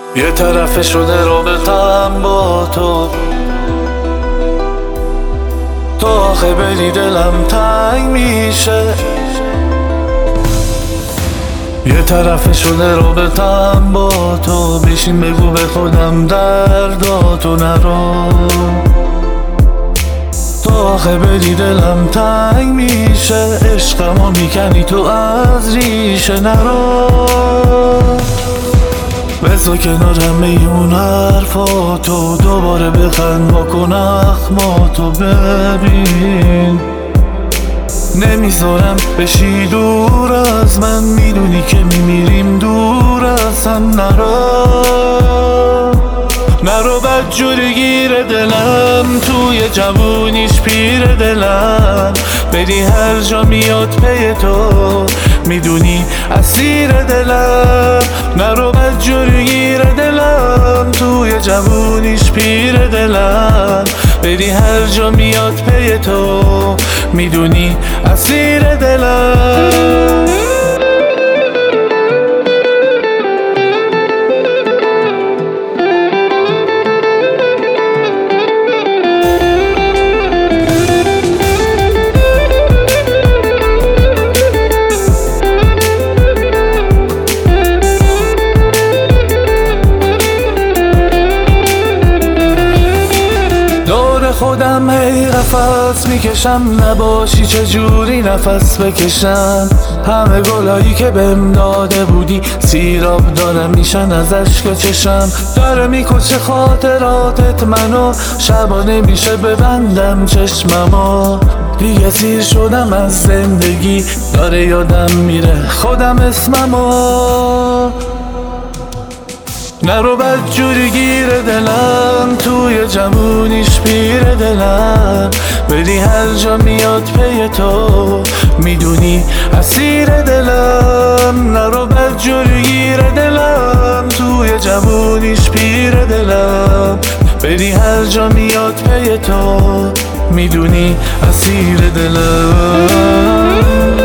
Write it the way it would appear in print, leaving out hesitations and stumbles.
یه طرف شده رابطم با تو آخه بری دلم تنگ میشه. یه طرف شده رابطم با تو، بشین بگو به خودم درداتو نرو. تو آخه بری دلم تنگ میشه، عشقمو میکنی تو از ریشه. نرو بذار کنار همه اون حرفاتو، دوباره بخند واکن اخماتو. ببین نمیذارم بشی دور از من، میدونی که میمیریم دور از هم. نرو بدجوری گیر دلم، توی جوونیش پیر دلم. بری هر جا میاد پی تو، میدونی اسیر دلم. نرو بدجوری گیر دلم، توی جوونیش پیر دلم. بری هر جا میاد پی تو، میدونی اسیر دلم. خودم هی قفس میکشم، نباشی چجوری نفس بکشم. همه گلایی که بهم داده بودی سیراب دارم میشن از اشک چشم. داره میکشه خاطراتت منو، شبا نمیشه ببندم چشممو. دیگه سیر شدم از زندگی، داره یادم میره خودم اسممو. نرو بدجوری گیر دلم، توی جوونیش پیر دلم. بری هر جا میاد پی تو، میدونی اسیر دلم. نرو بدجوری گیر دلم، توی جوونیش پیر دلم. بری هر جا میاد پی تو، میدونی اسیر دلم.